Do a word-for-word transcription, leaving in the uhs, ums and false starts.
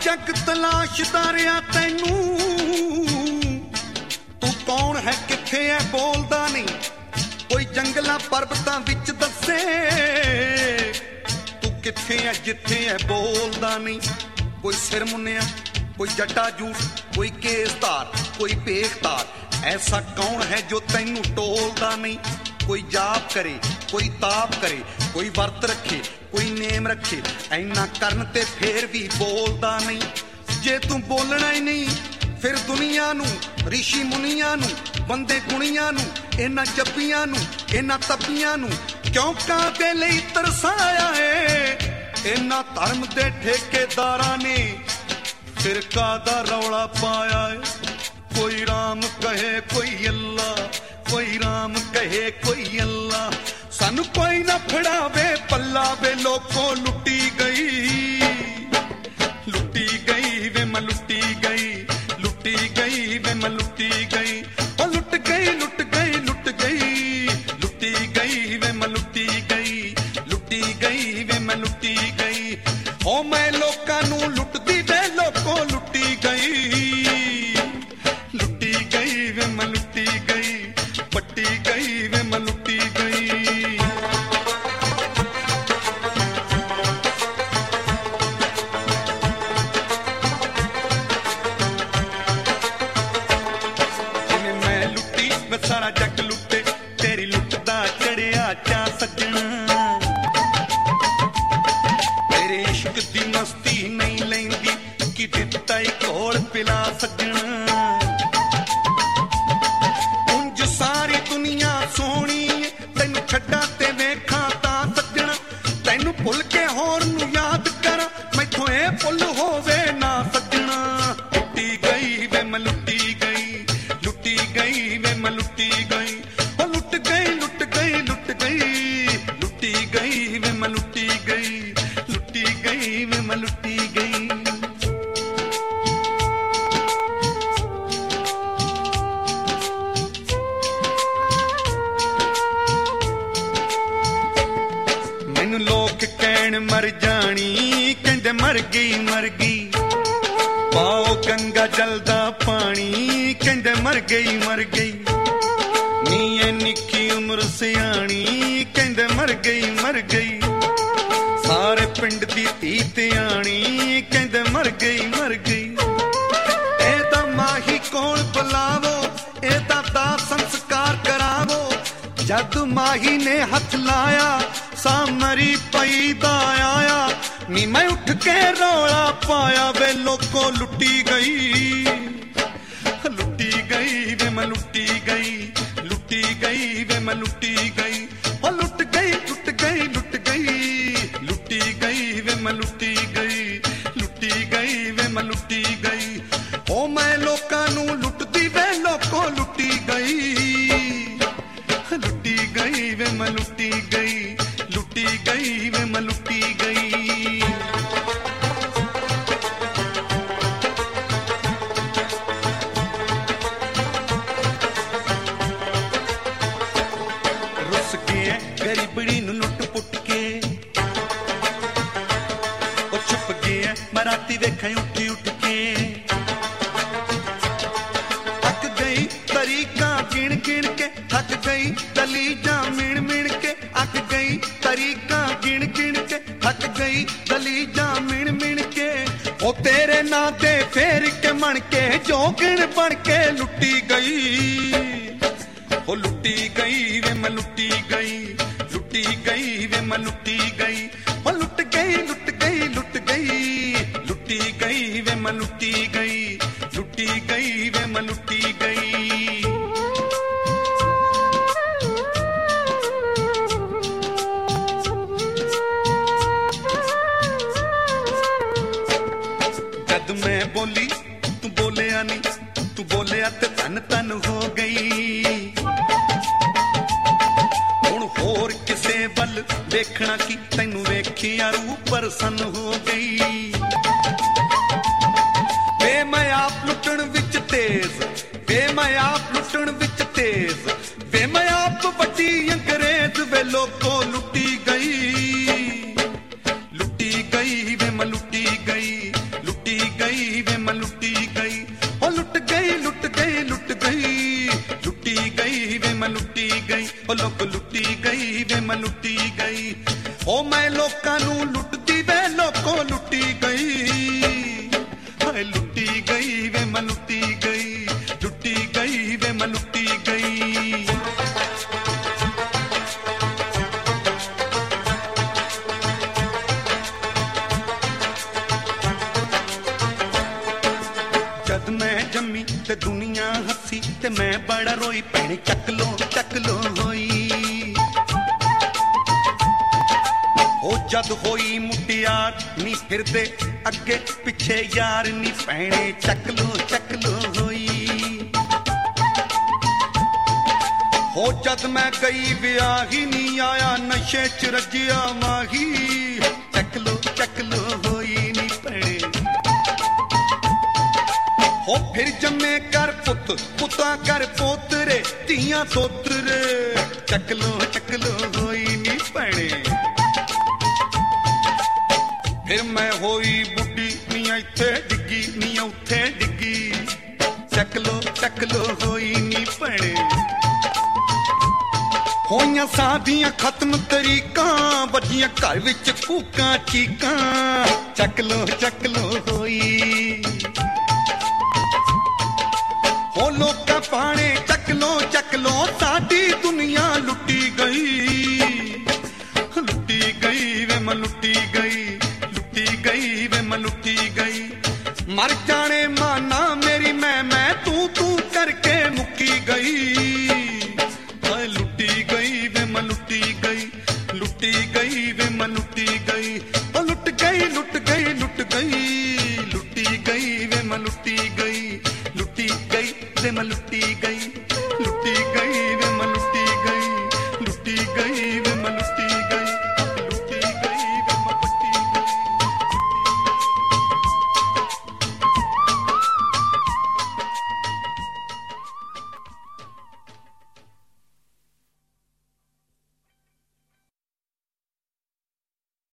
जग तलाशदा रिया तैनू, तू कौन है किथे है बोलदा नहीं, कोई जंगलां पर्वतां विच दस्से तू किथे है जिथे है बोलदा नहीं। कोई सिर मुन्निया, कोई जट्टा जूठ, कोई केसदार, कोई पेखदार, ऐसा कौन है जो तैनू टोलदा नहीं। कोई जाप करे, कोई ताप करे, कोई वर्त रखे, कोई नेम रखे, ऐना करन ते फेर भी बोलदा नहीं। जे तू बोलना ही नहीं फिर दुनिया नू, रिशी मुनिया नू, बंदे गुणिया नू, इन्हां जप्पियां नू, इन्हां तपियां नू क्यों कादे लई तरसाया है। इन्हां धर्म दे ठेकेदारां ने फिर कादा रौला पाया है। कोई राम कहे कोई अल्लाह, कोई राम कहे कोई अल्लाह, सानू कोई ना फड़ावे पल्ला वे लोगों लुटी गई, लुटी गई वे मैं लुटी गई, लुटी गई वे मैं लुटी गई, ओ लुट गई लुट गई लुट गई, लुटी गई वे मैं लुटी गई, लुटी गई वे मैं लुटी गई। ओ मैं लोकां नू लुटदी वे लोगों लुटी गई, लुटी गई वे मैं लुटी गई, पट्टी गई वे मैं लुटी गई। जिन्हें मैं लुटी वे सारा जग लुटे, तेरी लुटदा चढ़िया चा सजना, तेरे इश्क दी मस्ती नहीं लेंदी कि दिता ही घोल पिला सजना। उंज सारी दुनिया सोहनी तैनू छड्डा ते वेखां तां सजना, तैनू भुल के होर नू याद करा मैथों ए भुल होवे ना सजना। लुटी गई वे मैं लुटी गई, लुटी गई वे मैं लुटी गई, ओ लुट गई लुट गई लुट गई, लुटी गई वे मैं लुटी गई, लुटी गई वे मैं लुटी गई। मैनू लोक कहण मर जानी, कहंदे मर गई मर गई, पाओ गंगा जल दा पानी, कहंदे मर गई मर गई, नी ए निक्की उम्र सियाणी, कहंदे मर गई मर गई, सारे पिंड दी धी धियाणी, कहंदे मर गई मर गई। एदा माही कौन बुलावो, एदा दा संस्कार करावो, जद माही ने हथ लाया सा मरी पई दा आया, नी मैं उठ के रौला पाया वे लोगों लुटी गई, लुटी गई वे मैं लुटी गई, लुटी गई वे मैं लुटी गई, ओ लुट गई लुट गई लुट गई, लुटी गई वे मैं लुटी गई, लुटी गई वे मैं लुटी गई। ओ मैं लोकां नू लुटदी वे लोगों लुटी गई, लुटी गई वे मैं लुटी गई, लुटी गई वे मैं लुटी गई। रुस गए गरीबड़ी नू लुट पुट के, ओ छुप गए मराती वेखां उठी उठ के, थक गई तरीका गिण गिण के, थक गई दलीजा मिण मिण के, अक गई तरीका गिण गिण के, थक गई दलीजा मिण मिण के, ओ तेरे ना दे फेर के मन के जोगिण बन के लुटी गई, ओ लुटी गई वे मैं लुटी गई, लुटी गई वे मैं लुटी गई, ओ लुट गई लुट गई लुट गई, लुटी गई वे मैं लुटी गई, लुटी गई वे मैं लुटी गई। जद मैं बोली तू बोलिया नहीं, तू बोलिया ते तन तन हो गई, हुण होर किसे वल देखना की तैनू वेखिया रूह प्रसन्न हो गई। वे मैं आप लुटण विच तेज, वे मैं आप लुटण विच तेज, वे मैं आप वड्डी अंग्रेज वे लोगों लुटी गई, लुटी गई वे मैं लुटी गई, लुटी मैं लुटी गई ओ लुट गई लुट गई लुट गई लुटी गई वे मैं लुटी गई ओ लोक लुटी गई वे मैं लुटी गई ओ मैं लोकां नू लुटदी वे लोको लुटी गई हाय लुटी गई वे मैं लुटी गई लुटी गई वे मैं लुटी गई जद मैं जम्मी ते दुनिया हसी ते मैं बड़ा रोई भैणे चक लो चक लो होई ओ जद होई मुटियार नी फिरदे अगे पिछे यार नी भैणे चक लो चक लो होई हो जद मैं गई ब्याही नी आया नशे च रजिया माही चक लो चक लो होई नी भैणे हो फिर जमे कर पुत पुता कर पोतरे तियां तोतरे चक लो चक लो होई नी भैणे फिर मैं होई बुढ़ी नी इत्थे डिग्गी नी उत्थे डिग्गी चक लो चक लो होई नी भैणे होइयां सादियां खत्म तरीकां बजियां घर विच कूकां चीकां चक लो चक लो होई हो लोका पाने चक लो चक लो साडी दुनिया लुटी गई लुटी गई वे मैं लुटी गई लुटी गई वे मैं लुटी गई मर जाने माना मेरी मैं मैं तू तू करके मुक्की गई हाय लुटी गई वे मैं लुटी गई लुटी गई वे मैं लुटी गई ओ लुट गई लुट गई लुट गई लुटी गई वे मैं लुटी गई लुटी गई वे मैं लुटी गई